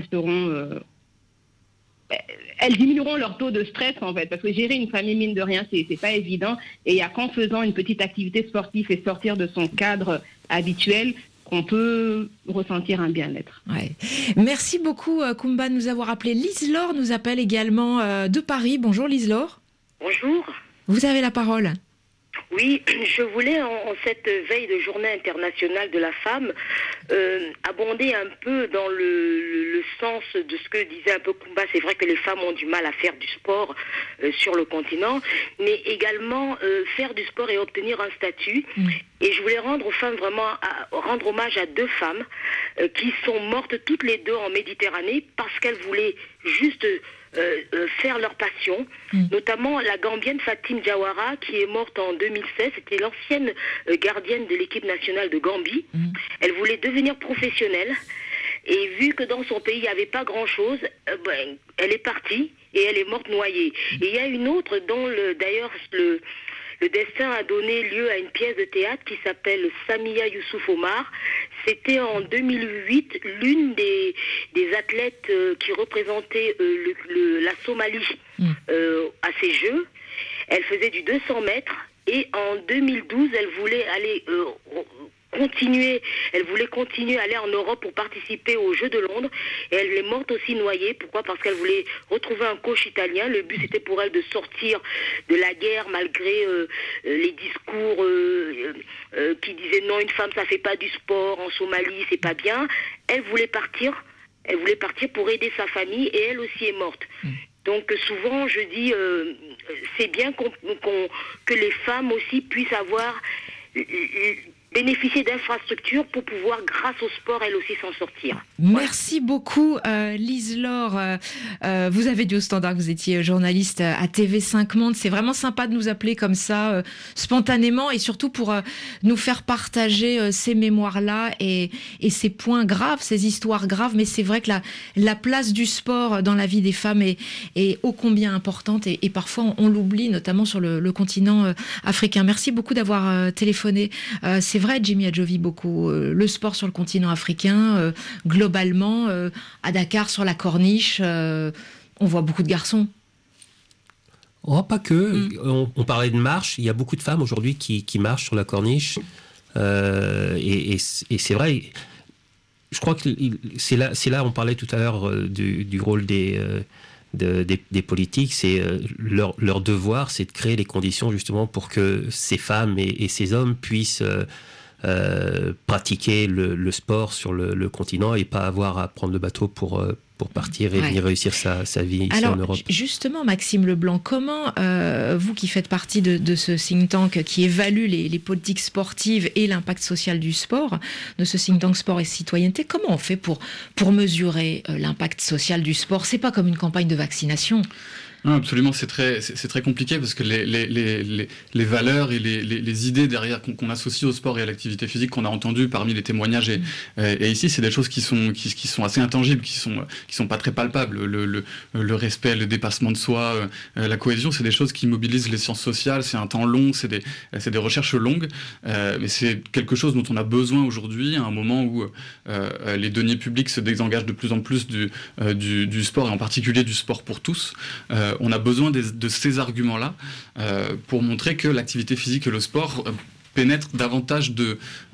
Elles diminueront leur taux de stress, en fait, parce que gérer une famille, mine de rien, c'est pas évident. Et il n'y a qu'en faisant une petite activité sportive et sortir de son cadre habituel qu'on peut ressentir un bien-être. Ouais. Merci beaucoup, Kumba, de nous avoir appelé. Lise-Laure nous appelle également de Paris. Bonjour, Lise-Laure. Bonjour. Vous avez la parole. Oui, je voulais, en cette veille de journée internationale de la femme, abonder un peu dans le sens de ce que disait un peu Kumba. C'est vrai que les femmes ont du mal à faire du sport sur le continent, mais également faire du sport et obtenir un statut. Et je voulais rendre aux femmes rendre hommage à 2 femmes qui sont mortes toutes les 2 en Méditerranée parce qu'elles voulaient juste faire leur passion, notamment la Gambienne Fatim Diawara qui est morte en 2016. C'était l'ancienne gardienne de l'équipe nationale de Gambie. Elle voulait devenir professionnelle et vu que dans son pays il n'y avait pas grand-chose, elle est partie et elle est morte noyée. Et il y a une autre dont d'ailleurs le destin a donné lieu à une pièce de théâtre qui s'appelle Samia Youssouf Omar. C'était en 2008 l'une des athlètes qui représentait la Somalie à ces Jeux. Elle faisait du 200 mètres et en 2012, elle voulait aller elle voulait continuer à aller en Europe pour participer aux Jeux de Londres et elle est morte aussi noyée. Pourquoi ? Parce qu'elle voulait retrouver un coach italien. Le but c'était pour elle de sortir de la guerre malgré les discours qui disaient non, une femme ça fait pas du sport en Somalie, c'est pas bien. Elle voulait partir pour aider sa famille et elle aussi est morte. Donc souvent je dis c'est bien que les femmes aussi puissent avoir bénéficier d'infrastructures pour pouvoir, grâce au sport, elle aussi s'en sortir. Merci beaucoup, Lise-Laure. Vous avez dit au Standard que vous étiez journaliste à TV5 Monde. C'est vraiment sympa de nous appeler comme ça, spontanément, et surtout pour nous faire partager ces mémoires-là et ces points graves, ces histoires graves. Mais c'est vrai que la place du sport dans la vie des femmes est ô combien importante et parfois on l'oublie, notamment sur le continent africain. Merci beaucoup d'avoir téléphoné. C'est vrai, Jimmy Adjovi, beaucoup. Le sport sur le continent africain, globalement, à Dakar, sur la Corniche, on voit beaucoup de garçons. Oh, pas que. On parlait de marche. Il y a beaucoup de femmes aujourd'hui qui marchent sur la Corniche. Et c'est vrai. Je crois que c'est là, on parlait tout à l'heure du rôle des politiques. C'est leur devoir, c'est de créer les conditions justement pour que ces femmes et ces hommes puissent pratiquer le sport sur le continent et pas avoir à prendre le bateau pour partir et venir réussir sa vie ici en Europe. Justement, Maxime Leblanc, comment vous qui faites partie de ce think tank qui évalue les politiques sportives et l'impact social du sport, de ce think tank sport et citoyenneté, comment on fait pour mesurer l'impact social du sport ? C'est pas comme une campagne de vaccination. Non, absolument, c'est très compliqué parce que les valeurs et les idées derrière qu'on associe au sport et à l'activité physique qu'on a entendues parmi les témoignages et ici, c'est des choses qui sont assez intangibles, qui sont pas très palpables. Le respect, le dépassement de soi, la cohésion, c'est des choses qui mobilisent les sciences sociales. C'est un temps long, c'est des recherches longues, mais c'est quelque chose dont on a besoin aujourd'hui à un moment où les deniers publics se désengagent de plus en plus du sport et en particulier du sport pour tous. On a besoin de ces arguments-là pour montrer que l'activité physique et le sport pénètrent davantage de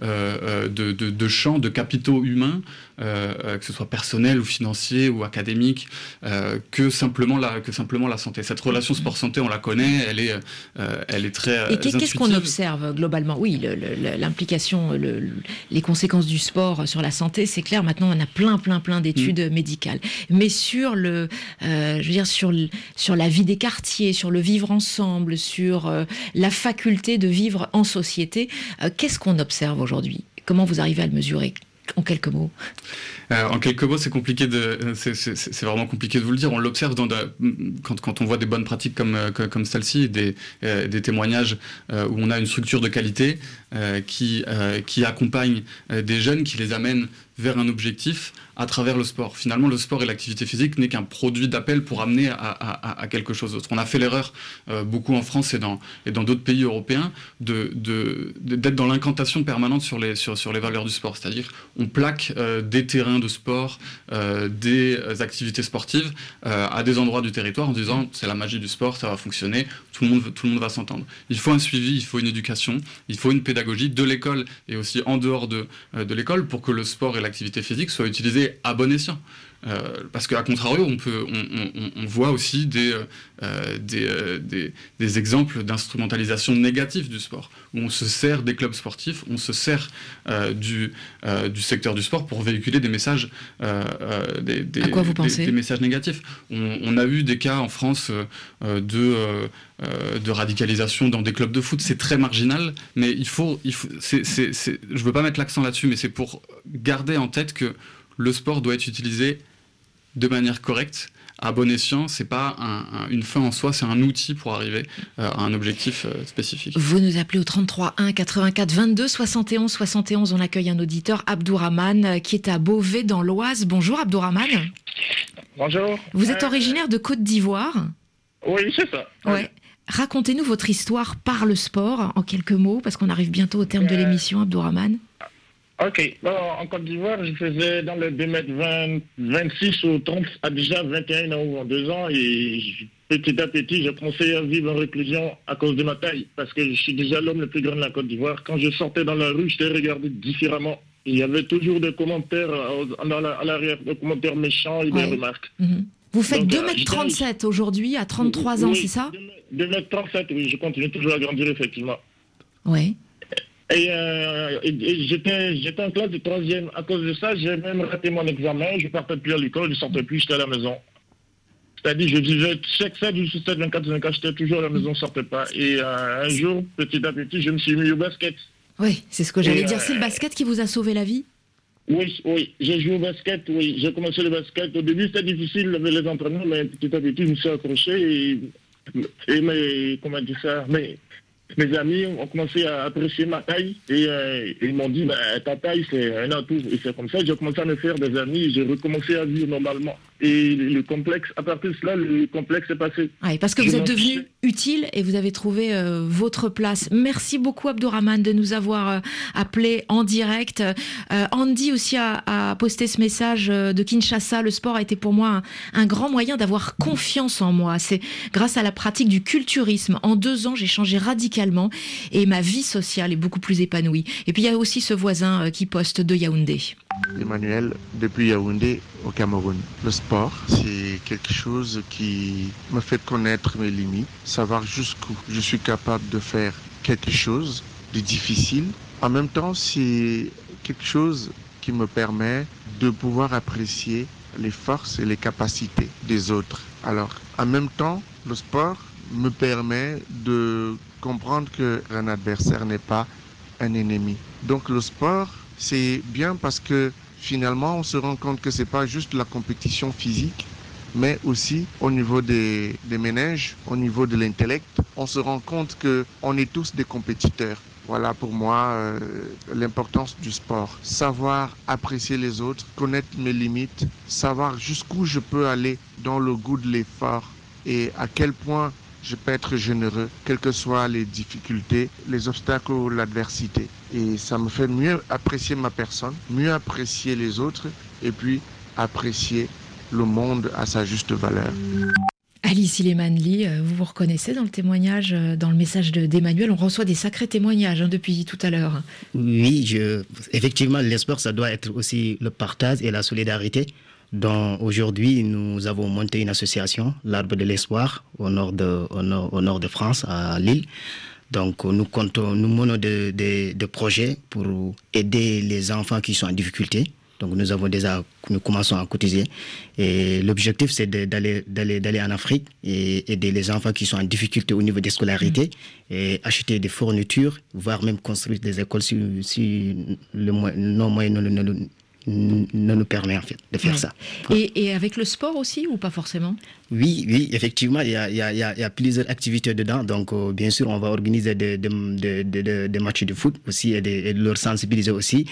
champs, de capitaux humains, que ce soit personnel ou financier ou académique, que simplement la santé. Cette relation sport-santé, on la connaît, elle est très Et qu'est-ce qu'on observe globalement ? Oui, l'implication, les conséquences du sport sur la santé, c'est clair. Maintenant, on a plein d'études médicales. Mais sur sur la vie des quartiers, sur le vivre ensemble, sur la faculté de vivre en société, qu'est-ce qu'on observe aujourd'hui ? Comment vous arrivez à le mesurer ? En quelques mots. En quelques mots, c'est compliqué c'est vraiment compliqué de vous le dire. On l'observe quand on voit des bonnes pratiques comme celle-ci, des témoignages où on a une structure de qualité qui accompagne des jeunes, qui les amène vers un objectif à travers le sport. Finalement, le sport et l'activité physique n'est qu'un produit d'appel pour amener à quelque chose d'autre. On a fait l'erreur, beaucoup en France et dans d'autres pays européens, d'être dans l'incantation permanente sur les valeurs du sport. C'est-à-dire, on plaque des terrains de sport, des activités sportives à des endroits du territoire en disant c'est la magie du sport, ça va fonctionner, tout le monde va s'entendre. Il faut un suivi, il faut une éducation, il faut une pédagogie de l'école et aussi en dehors de l'école pour que le sport et l'activité physique soient utilisés à bon escient. parce qu'à contrario, on voit aussi des exemples d'instrumentalisation négative du sport, où on se sert des clubs sportifs, on se sert du secteur du sport pour véhiculer des messages, à quoi vous pensez ? Des messages négatifs. On a eu des cas en France de radicalisation dans des clubs de foot. C'est très marginal, mais je veux pas mettre l'accent là-dessus, mais c'est pour garder en tête que le sport doit être utilisé de manière correcte, à bon escient. C'est pas une fin en soi, c'est un outil pour arriver à un objectif spécifique. Vous nous appelez au 33 1 84 22 71 71. On accueille un auditeur, Abdourahmane, qui est à Beauvais dans l'Oise. Bonjour Abdourahmane. Bonjour. Vous êtes originaire de Côte d'Ivoire ? Oui, c'est ça. Ouais. Racontez-nous votre histoire par le sport, en quelques mots, parce qu'on arrive bientôt au terme de l'émission, Abdourahmane. Ok. Bon, en Côte d'Ivoire, je faisais dans le 2m20, 26 ou 30 à déjà 21 ans ou 2 ans. Et petit à petit, j'ai commencé à vivre en réclusion à cause de ma taille. Parce que je suis déjà l'homme le plus grand de la Côte d'Ivoire. Quand je sortais dans la rue, j'étais regardé différemment. Il y avait toujours des commentaires à l'arrière, des commentaires méchants et des remarques. Vous faites 2m37 aujourd'hui, à 33 ans, c'est ça ? 2m37, oui, je continue toujours à grandir, effectivement. Oui. Et j'étais en classe de 3e. À cause de ça, j'ai même raté mon examen. Je ne partais plus à l'école, je ne sortais plus, j'étais à la maison. C'est-à-dire, je vivais chaque 7 ou 7, 24, 24, j'étais toujours à la maison, je ne sortais pas. Et un jour, petit à petit, je me suis mis au basket. Oui, c'est ce que j'allais dire. C'est le basket qui vous a sauvé la vie ? Oui, j'ai joué au basket, oui. J'ai commencé le basket. Au début, c'était difficile avec les entraînements, mais petit à petit, je me suis accroché mes amis ont commencé à apprécier ma taille et ils m'ont dit ta taille c'est un atout. Et c'est comme ça que j'ai commencé à me faire des amis et j'ai recommencé à vivre normalement. Et le complexe, à partir de cela, le complexe est passé. Oui, parce que vous êtes devenu utile et vous avez trouvé votre place. Merci beaucoup Abdourahmane de nous avoir appelé en direct. Andy aussi a posté ce message de Kinshasa. Le sport a été pour moi un grand moyen d'avoir confiance en moi. C'est grâce à la pratique du culturisme. En 2 ans, j'ai changé radicalement et ma vie sociale est beaucoup plus épanouie. Et puis il y a aussi ce voisin qui poste de Yaoundé. Emmanuel, depuis Yaoundé au Cameroun. Le sport, c'est quelque chose qui me fait connaître mes limites, savoir jusqu'où je suis capable de faire quelque chose de difficile. En même temps, c'est quelque chose qui me permet de pouvoir apprécier les forces et les capacités des autres. Alors, en même temps, le sport me permet de comprendre qu'un adversaire n'est pas un ennemi. Donc le sport, c'est bien parce que finalement, on se rend compte que ce n'est pas juste la compétition physique, mais aussi au niveau des méninges, au niveau de l'intellect, on se rend compte qu'on est tous des compétiteurs. Voilà pour moi l'importance du sport. Savoir apprécier les autres, connaître mes limites, savoir jusqu'où je peux aller dans le goût de l'effort et à quel point je peux être généreux, quelles que soient les difficultés, les obstacles ou l'adversité. Et ça me fait mieux apprécier ma personne, mieux apprécier les autres et puis apprécier le monde à sa juste valeur. Ali Silemanli, vous vous reconnaissez dans le témoignage, dans le message d'Emmanuel ? On reçoit des sacrés témoignages depuis tout à l'heure. Oui, effectivement, l'espoir, ça doit être aussi le partage et la solidarité. Donc aujourd'hui, nous avons monté une association, l'Arbre de l'Espoir, au nord de France, à Lille. Donc nous menons des projets pour aider les enfants qui sont en difficulté. Donc nous commençons à cotiser. Et l'objectif, c'est d'aller en Afrique et aider les enfants qui sont en difficulté au niveau des scolarités et acheter des fournitures, voire même construire des écoles si nos moyens ne nous permet en fait de faire ça. Et avec le sport aussi ou pas forcément ? Oui, effectivement, il y a plusieurs activités dedans. Donc, bien sûr, on va organiser des matchs de foot aussi et de leur sensibiliser aussi,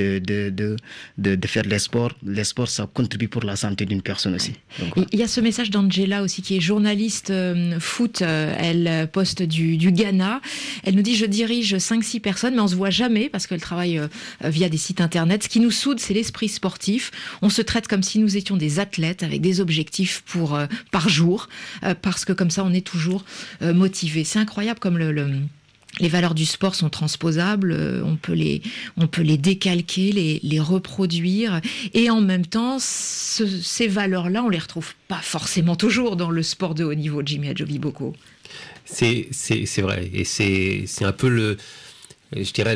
de faire les sports. Les sports, ça contribue pour la santé d'une personne aussi. Donc, il y a ce message d'Angela aussi, qui est journaliste foot. Elle poste du Ghana. Elle nous dit « Je dirige 5-6 personnes, mais on ne se voit jamais parce qu'elle travaille via des sites internet. Ce qui nous soude, c'est l'esprit sportif. On se traite comme si nous étions des athlètes avec des objectifs par jour, parce que comme ça on est toujours motivé. C'est incroyable comme les valeurs du sport sont transposables, on peut les décalquer, les reproduire, et en même temps, ces valeurs-là, on les retrouve pas forcément toujours dans le sport de haut niveau, Jimmy Adjoviboko. C'est vrai, et c'est un peu je dirais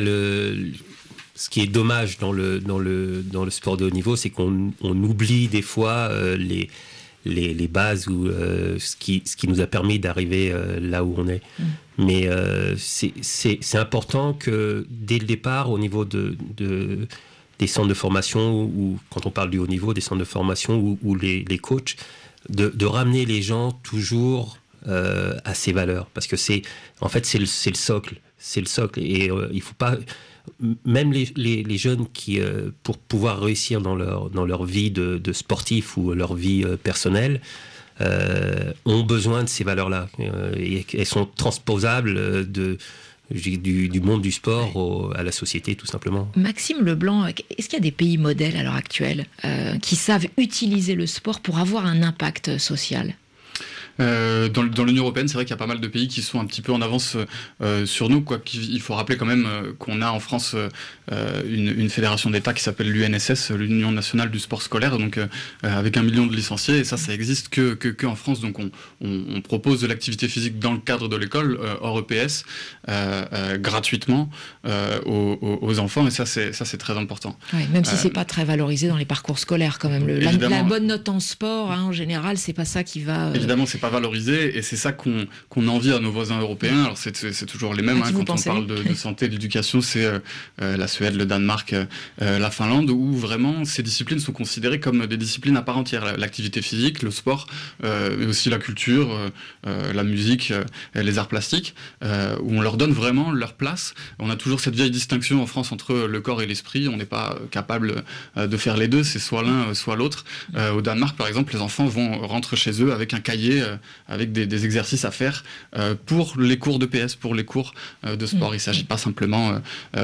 ce qui est dommage dans le sport de haut niveau, c'est qu'on oublie des fois les bases ou ce qui nous a permis d'arriver là où on est. Mais c'est important que dès le départ, au niveau des centres de formation, ou quand on parle du haut niveau, des centres de formation ou les coachs, de ramener les gens toujours à ces valeurs, parce que c'est le socle. C'est le socle, et il faut pas, même les jeunes qui, pour pouvoir réussir dans leur vie de sportif ou leur vie personnelle, ont besoin de ces valeurs-là. Et elles sont transposables du monde du sport à la société, tout simplement. Maxime Leblanc, est-ce qu'il y a des pays modèles à l'heure actuelle qui savent utiliser le sport pour avoir un impact social ? Dans l'Union européenne, c'est vrai qu'il y a pas mal de pays qui sont un petit peu en avance sur nous. Il faut rappeler quand même qu'on a en France une fédération d'État qui s'appelle l'UNSS, l'Union nationale du sport scolaire, donc avec 1 million de licenciés, et ça existe que en France. Donc on propose de l'activité physique dans le cadre de l'école, hors EPS, gratuitement aux enfants, et ça c'est très important. Ouais, même si c'est pas très valorisé dans les parcours scolaires quand même. La bonne note en sport, en général, c'est pas ça qui va... Évidemment, c'est pas valorisé, et c'est ça qu'on envie à nos voisins européens. Alors c'est toujours les mêmes, quand on parle de santé, d'éducation, c'est la Suède, le Danemark, la Finlande, où vraiment ces disciplines sont considérées comme des disciplines à part entière. L'activité physique, le sport, mais aussi la culture, la musique, les arts plastiques, où on leur donne vraiment leur place. On a toujours cette vieille distinction en France entre le corps et l'esprit. On n'est pas capable de faire les deux, c'est soit l'un, soit l'autre. Au Danemark, par exemple, les enfants rentrent chez eux avec un cahier, avec des exercices à faire pour les cours de PS, pour les cours de sport. Il ne s'agit pas simplement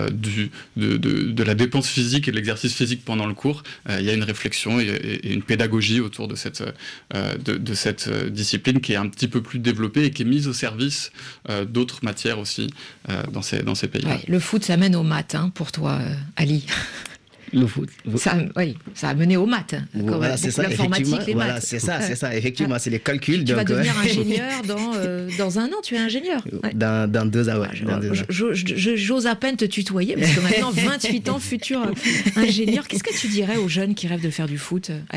de la dépense physique et de l'exercice physique pendant le cours. Il y a une réflexion et une pédagogie autour de cette discipline qui est un petit peu plus développée et qui est mise au service d'autres matières aussi dans ces pays. Ouais, le foot, ça mène aux maths, pour toi, Ali. Le foot. Ça a mené aux maths. Voilà, c'est ça, l'informatique, les maths. Voilà, c'est ça, effectivement, c'est les calculs. Tu vas devenir ingénieur dans un an, tu es ingénieur. Ouais. Dans 2 ans, ouais. J'ose à peine te tutoyer, parce que maintenant, 28 ans, futur ingénieur. Qu'est-ce que tu dirais aux jeunes qui rêvent de faire du foot, Ali ?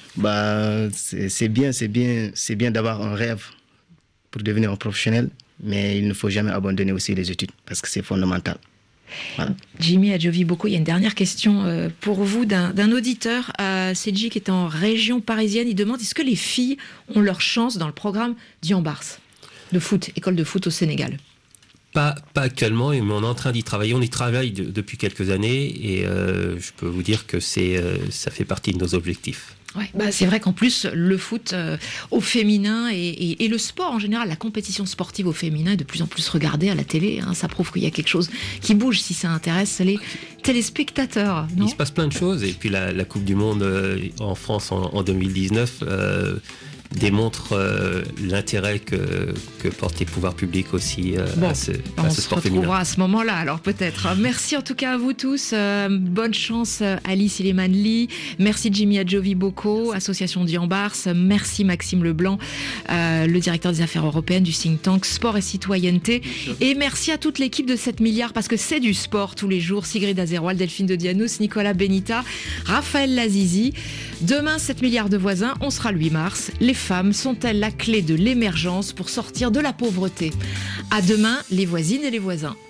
C'est bien d'avoir un rêve pour devenir un professionnel, mais il ne faut jamais abandonner aussi les études, parce que c'est fondamental. Voilà. Jimmy Adjoviboko, il y a une dernière question pour vous d'un auditeur à Sedji qui est en région parisienne. Il demande, est-ce que les filles ont leur chance dans le programme d'Yambars de foot, école de foot au Sénégal ? Pas actuellement, mais on est en train d'y travailler. On y travaille depuis quelques années, et je peux vous dire que ça fait partie de nos objectifs. Ouais, c'est vrai qu'en plus, le foot au féminin et le sport en général, la compétition sportive au féminin est de plus en plus regardée à la télé. Ça prouve qu'il y a quelque chose qui bouge si ça intéresse les téléspectateurs. Non ? Il se passe plein de choses. Et puis la Coupe du Monde en France en 2019 démontre l'intérêt que portent les pouvoirs publics aussi à ce sport féminin. On se retrouvera à ce moment-là, alors peut-être. Merci en tout cas à vous tous. Bonne chance Ali Silemanli. Merci Jimmy Adjoviboko, association d'Yambars. Merci Maxime Leblanc, le directeur des affaires européennes du think tank Sport et Citoyenneté. Et merci à toute l'équipe de 7 milliards, parce que c'est du sport tous les jours. Sigrid Azeroual, Delphine de Dianous, Nicolas Benita, Raphaël Lazizi. Demain, 7 milliards de voisins, on sera le 8 mars. Les femmes sont-elles la clé de l'émergence pour sortir de la pauvreté ? À demain, les voisines et les voisins.